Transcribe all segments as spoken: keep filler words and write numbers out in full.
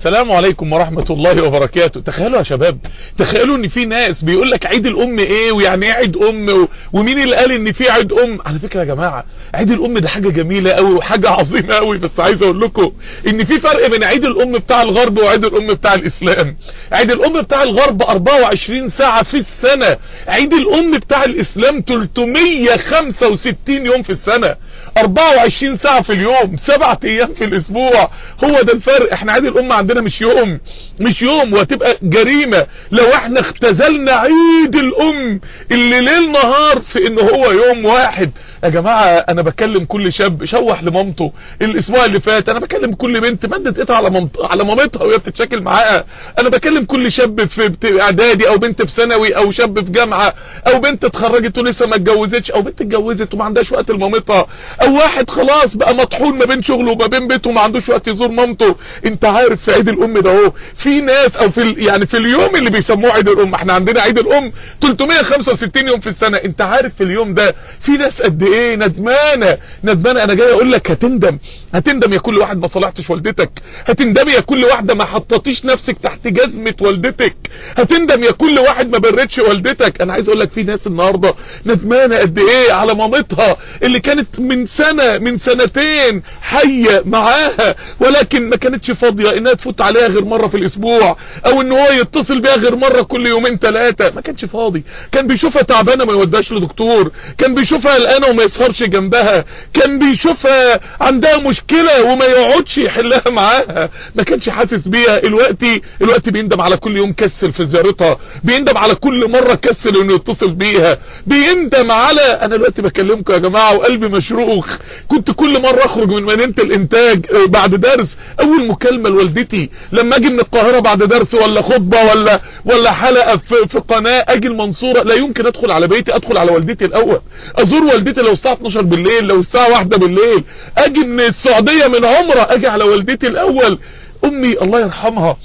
السلام عليكم ورحمة الله وبركاته. تخيلوا يا شباب، تخيلوا ان في ناس بيقول لك عيد الام ايه ويعني ايه عيد ام و... ومين اللي قال ان في عيد ام. على فكرة يا جماعة عيد الام ده حاجة جميلة قوي وحاجة عظيمة قوي، بس عايز اقول لكم ان في فرق بين عيد الام بتاع الغرب وعيد الام بتاع الاسلام. عيد الام بتاع الغرب اربعة وعشرين ساعة في السنة، عيد الام بتاع الاسلام ثلاثمية وخمسة وستين يوم في السنة، اربعة وعشرين ساعة في اليوم، سبعة ايام في الاسبوع. هو ده الفرق. احنا عيد الام عندنا مش يوم مش يوم وهتبقى جريمة لو احنا اختزلنا عيد الام اللي ليل نهار في ان هو يوم واحد. يا جماعة انا بكلم كل شاب شوح لمامته الاسبوع اللي فات، انا بكلم كل بنت مدت ايدها على مامت... على مامتها وهي بتتشاكل معاها، انا بكلم كل شاب في اعدادي او بنت في ثانوي او شاب في جامعة او بنت اتخرجت ولسه ما اتجوزتش او بنت اتجوزت وما عندهاش وقت لمامتها او واحد خلاص بقى مطحون ما بين شغله وما بين بيته وما عندوش وقت يزور مامته. انت عارف في عيد الام ده اهو في ناس او في ال... يعني في اليوم اللي بيسموه عيد الام، احنا عندنا عيد الام ثلاثمية وخمسة وستين يوم في السنة، انت عارف في اليوم ده في ناس قد ايه ندمانه ندمانه. انا جاي اقول لك هتندم هتندم يا كل واحد ما صلحتش والدتك، هتندم يا كل واحده ما حطيتيش نفسك تحت جزمه والدتك، هتندم يا كل واحد ما برتش والدتك. انا عايز اقول لك في ناس النهارده ندمانه قد ايه على مامتها اللي كانت من سنه من سنتين حيه معاها ولكن ما كانتش فاضيه انها تفوت عليها غير مره في الاسبوع او ان هو يتصل بيها غير مره كل يومين ثلاثه. ما كانش فاضي، كان بيشوفها تعبانه ما يوديهاش لدكتور، كان بيشوفها قلقانه وما يسهرش جنبها، كان بيشوفها عندها مشكله وما يقعدش يحلها معاها، ما كانش حاسس بيها. الوقتي الوقت بيندم على كل يوم كسل في زيارتها، بيندم على كل مره كسل انه يتصل بيها، بيندم على انا دلوقتي بكلمكم يا جماعه وقلبي مشروخ. كنت كل مره اخرج من مدينه الانتاج بعد درس، اول مكالمه لوالدتي لما اجي من القاهره بعد درس ولا خطبه ولا ولا حلقه في, في قناه اجي المنصوره، لا يمكن ادخل على بيتي، ادخل على والدتي الاول، ازور والدتي لو الساعه اتناشر بالليل لو الساعه واحدة بالليل، اجي من السعوديه من عمره اجي على والدتي الاول. امي الله يرحمها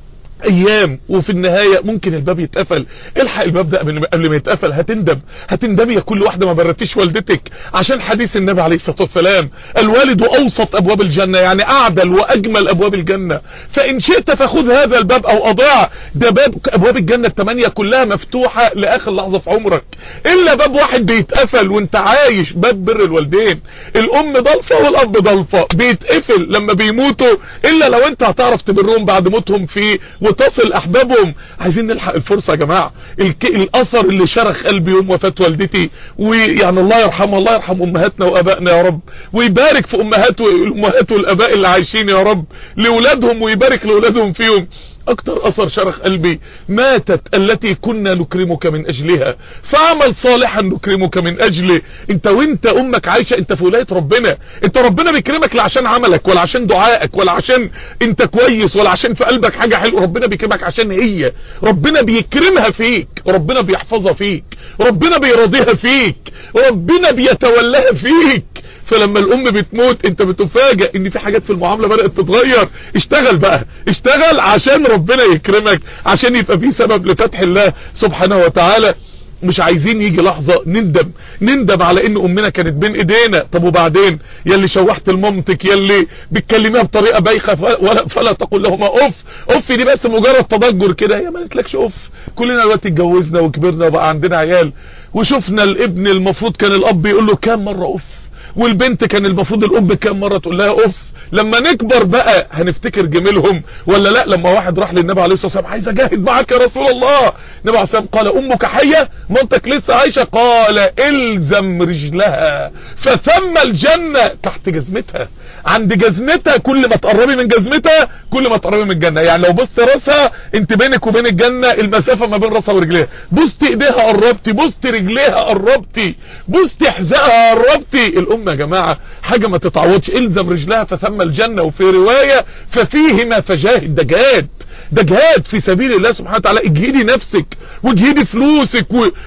ايام وفي النهاية ممكن الباب يتقفل، الحق الباب ده قبل ما يتقفل. هتندم هتندمي يا كل واحدة ما برتيش والدتك، عشان حديث النبي عليه الصلاة والسلام الوالد اوسط ابواب الجنة، يعني اعدل واجمل ابواب الجنة، فان شئت فخذ هذا الباب او اضيع. ده باب ابواب الجنة الثمانية كلها مفتوحة لاخر لحظة في عمرك، الا باب واحد بيتقفل وانت عايش، باب بر الوالدين. الام ضلفة والاب ضلفة بيتقفل لما بيموتوا الا لو انت هتعرف تبرهم بعد موتهم فيه وتصل احبابهم. عايزين نلحق الفرصة يا جماعة. الك... الاثر اللي شرخ قلبي يوم وفاة والدتي، ويعني الله يرحمها، الله يرحم امهاتنا وابائنا يا رب، ويبارك في امهات والامهات والاباء اللي عايشين يا رب لاولادهم ويبارك لاولادهم فيهم. اكتر اثر شرخ قلبي ماتت التي كنا نكرمك من اجلها فعمل صالحا نكرمك من اجله. انت وانت امك عايشة انت في ولاية ربنا، انت ربنا بيكرمك لا عشان عملك ولا عشان دعائك ولا عشان انت كويس ولا عشان في قلبك حاجة حلوة، ربنا بيكرمك عشان هي، ربنا بيكرمها فيك، ربنا بيحفظها فيك، ربنا بيرضيها فيك، ربنا بيتولاها فيك. فلما الام بتموت انت بتفاجئ ان في حاجات في المعاملة بدأت تتغير. اشتغل بقى، اشتغل عشان ربنا يكرمك، عشان يبقى في سبب لفتح الله سبحانه وتعالى. مش عايزين يجي لحظة نندم نندم على ان امنا كانت بين ايدينا. طب وبعدين يلي شوحت لمامتك، يلي بتكلميها بطريقة بايخة ولا فلا تقول لهما اوف. اوف دي بس مجرد تضجر كده، هي ما قالتلكش اوف. كلنا دلوقتي اتجوزنا وكبرنا وبقى عندنا عيال وشفنا الابن المفروض كان الاب يقول له كام مرة اوف، والبنت كان المفروض الام كام مرة تقول لها اوف. لما نكبر بقى هنفتكر جميلهم ولا لا؟ لما واحد راح للنبي عليه الصلاة والسلام عايز اجاهد معك يا رسول الله، النبي عليه الصلاة والسلام قال امك حية؟ مامتك لسه عايشة؟ قال الزم رجلها فثم الجنة. تحت جزمتها، عند جزمتها، كل ما تقربي من جزمتها كل ما تقربي من الجنة. يعني لو بصت راسها انت بينك وبين الجنة المسافة ما بين راسها ورجليها، بصت ايديها قربتي، بصت رجليها قربتي، بصت حذائها قربتي. الام يا جماعة حاجة ما تتعوضش، الزم رجلها فثم الجنة. وفي رواية ففيهما فجاهد، ده جهاد، ده جهاد في سبيل الله سبحانه وتعالى. اجهدي نفسك واجهدي فلوسك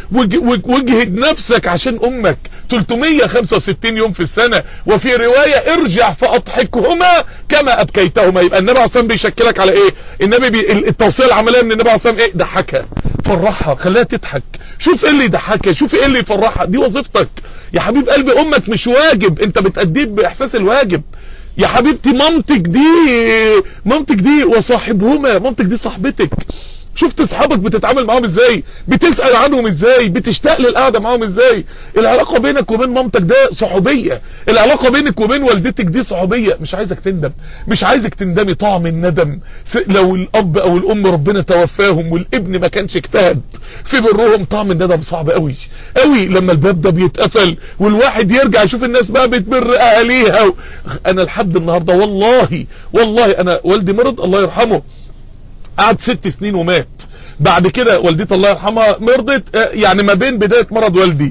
واجهد نفسك عشان امك. ثلاثمية وخمسة وستين يوم في السنة. وفي رواية ارجع فاضحكهما كما ابكيتهما. يبقى النبي عليه الصلاة والسلام بيشكلك على ايه؟ النبي بي التوصية العملية من النبي عليه الصلاة والسلام ايه؟ ضحكها، فرحها، خليها تضحك، شوف ايه اللي يضحكها، شوف ايه اللي يفرحها. دي وظيفتك يا حبيب قلبي. امك مش واجب انت بتأديه باحساس الواجب. يا حبيبتي مامتك دي مامتك دي وصاحبهما، مامتك دي صاحبتك. شفت اصحابك بتتعامل معاهم ازاي، بتسأل عنهم ازاي، بتشتاق للقعده معاهم ازاي. العلاقه بينك وبين مامتك ده صحوبيه، العلاقه بينك وبين والدتك دي صحوبيه. مش عايزك تندم، مش عايزك تندمي طعم الندم لو الاب او الام ربنا توفاهم والابن ما كانش اجتهد في برهم. طعم الندم صعب قوي قوي لما الباب ده بيتقفل والواحد يرجع يشوف الناس بقى بتبر اهاليها و... انا لحد النهارده والله والله انا والدي مرض الله يرحمه، قعد ست سنين ومات. بعد كده والدتي الله يرحمها مرضت، يعني ما بين بداية مرض والدي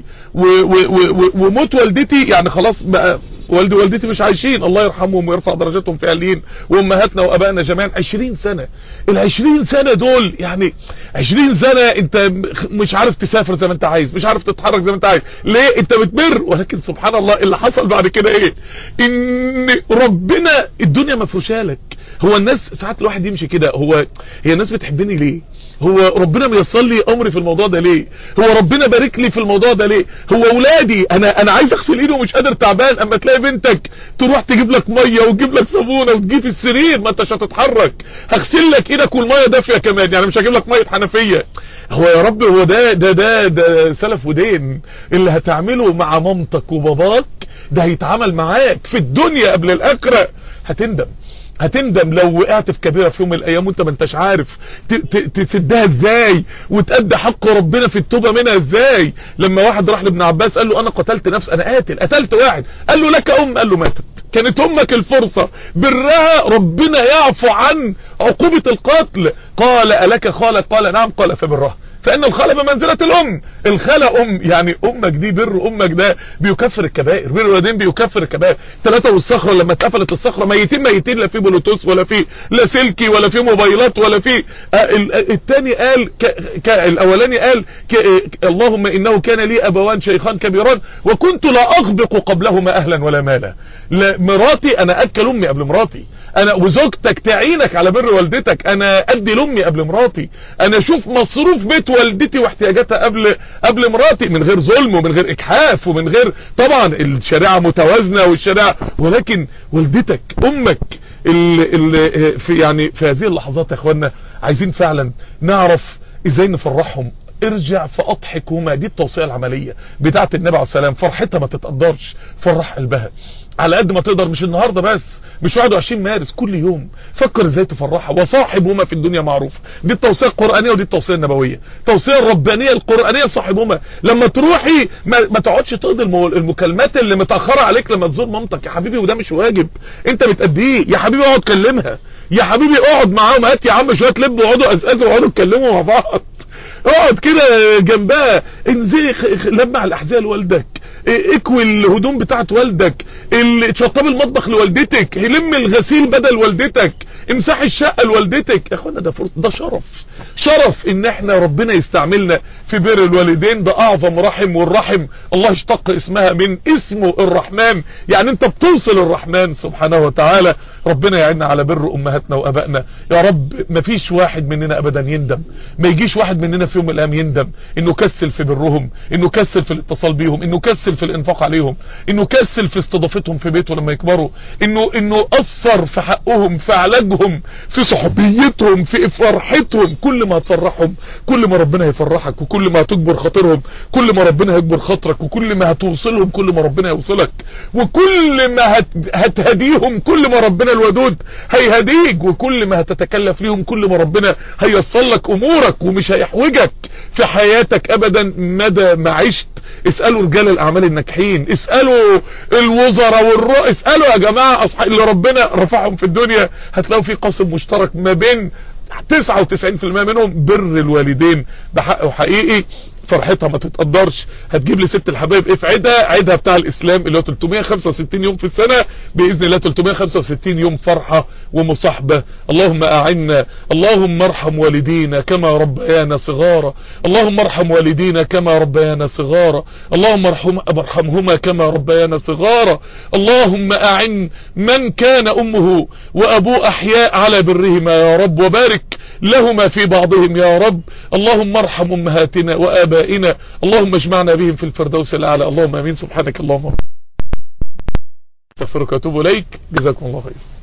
وموت والدتي يعني خلاص بقى والدي ووالدتي مش عايشين، الله يرحمهم ويرفع درجاتهم في عليين، وامهاتنا وابائنا جميعا. عشرين سنة، العشرين سنة دول يعني عشرين سنة انت مش عارف تسافر زي ما انت عايز، مش عارف تتحرك زي ما انت عايز. ليه؟ انت بتبر. ولكن سبحان الله اللي حصل بعد كده ايه؟ ان ربنا الدنيا مفروشة لك. هو الناس ساعات الواحد يمشي كده، هو هي الناس بتحبني ليه؟ هو ربنا ميسر لي امري في الموضوع ده ليه؟ هو ربنا بارك لي في الموضوع ده ليه؟ هو اولادي انا انا عايز اغسل ايدي ومش قادر تعبان، اما تلاقي بنتك تروح تجيب لك ميه وتجيب لك صابونه وتجي في السرير ما انتش هتتحرك، هغسل لك ايدك والميه دافيه كمان، يعني مش هجيب لك ميه حنفيه. هو يا رب هو ده ده ده ده سلف ودين اللي هتعمله مع مامتك وباباك ده هيتعمل معاك في الدنيا قبل الاخره. هتندم، هتندم لو وقعت في كبيرة في يوم من الايام وانت ما انتش عارف تسدها ازاي وتأدي حق ربنا في التوبة منها ازاي. لما واحد راح لابن عباس قال له انا قتلت نفس، انا قاتل قتلت واحد، قال له لك ام، قال له ماتت، كانت امك الفرصة برها ربنا يعفو عن عقوبة القتل. قال الك خالة؟ قال نعم. قال فبرها، فان الخالة بمنزلة الام. الخالة ام، يعني امك دي بر امك ده بيكفر الكبائر، بر الوالدين بيكفر الكبائر. ثلاثة والصخرة لما اتقفلت الصخرة ميتين ميتين، لا في بلوتوث ولا في لا سلكي ولا في موبايلات ولا في آه الثاني قال ك... ك... الاولاني قال ك... اللهم انه كان لي ابوان شيخان كبيران وكنت لا اغبق قبلهما اهلا ولا مالا. مراتي انا اكل امي قبل مراتي، انا وزوجتك تعينك على بر والدتك، انا ادي لامي قبل مراتي، انا اشوف مصروف بيت والدتي واحتياجاتها قبل قبل مراتي، من غير ظلم ومن غير اجحاف ومن غير، طبعا الشريعه متوازنه والشريعه، ولكن والدتك امك اللي في يعني في هذه اللحظات يا اخوانا عايزين فعلا نعرف ازاي نفرحهم. ارجع فاضحكهما، دي التوصيه العمليه بتاعه النبي عليه السلام. فرحتها ما تتقدرش، فرح قلبها على قد ما تقدر، مش النهارده بس، مش واحد وعشرين مارس، كل يوم فكر ازاي تفرحها. وصاحبهما في الدنيا معروف، دي التوصيه القرانيه ودي التوصيه النبويه. التوصيه الربانيه القرانيه صاحبهما، لما تروحي ما, ما تقعدش تقضي المكالمات اللي متاخره عليك لما تزور مامتك يا حبيبي، وده مش واجب انت بتأديه يا حبيبي. اقعد كلمها يا حبيبي، اقعد معاهم، هات يا عم شويه لب واقعدوا ازازه واقعدوا اتكلموا مع بعض، اقعد كده جنبها، انزلي لمع الاحذيه لوالدك، اكوي الهدوم بتاعت والدك، شطب المطبخ لوالدتك، لم الغسيل بدل والدتك، امسح الشقه لوالدتك. يا اخوانا ده فرصه، ده شرف، شرف ان احنا ربنا يستعملنا في بر الوالدين. ده اعظم رحم، والرحم الله اشتق اسمها من اسمه الرحمن، يعني انت بتوصل الرحمن سبحانه وتعالى. ربنا يعيننا على بر امهاتنا وابائنا يا رب. مفيش واحد مننا ابدا يندم، ما يجيش واحد مننا في يوم من الايام يندم انه كسل في برهم، انه كسل في الاتصال بيهم، انه كسل في الانفاق عليهم، انه كسل في استضافتهم في بيته لما يكبروا، انه انه قصر في حقهم، في علاجهم، في صحبيتهم، في فرحتهم. كل ما هتفرحهم كل ما ربنا يفرحك، وكل ما هتكبر خاطرهم كل ما ربنا هيكبر خاطرك، وكل ما هتوصلهم كل ما ربنا يوصلك، وكل ما هت... هتهديهم كل ما ربنا الودود هيهديك، وكل ما هتتكلف ليهم كل ما ربنا هيصل لك امورك ومش هيحوجك في حياتك ابدا مدى ما عشت. اسألوا رجال الاعمال الناجحين، اسألوا الوزراء والرؤى، اسألوا يا جماعة اصحاب اللي ربنا رفعهم في الدنيا، هتلاقوا في قاسم مشترك ما بين تسعة وتسعين في المية منهم بر الوالدين بحقه حقيقي. فرحتها ما تتقدرش. هتجيب لي ست الحبايب ايه في عيدها؟ عيدها بتاع الاسلام اللي هو ثلاثمية وخمسة وستين يوم في السنة، باذن الله ثلاثمية وخمسة وستين يوم فرحة ومصاحبة. اللهم اعنا، اللهم ارحم والدينا كما ربيانا صغارا، اللهم ارحم والدينا كما ربيانا صغارا، اللهم ارحم ارحمهما كما ربيانا صغارا. اللهم اعن من كان امه وابوه احياء على برهما يا رب، وبارك لهما في بعضهم يا رب. اللهم ارحم امهاتنا وابائنا، اللهم اجمعنا بهم في الفردوس الاعلى. اللهم امين. سبحانك اللهم استغفرك واتوب اليك. جزاكم الله خير.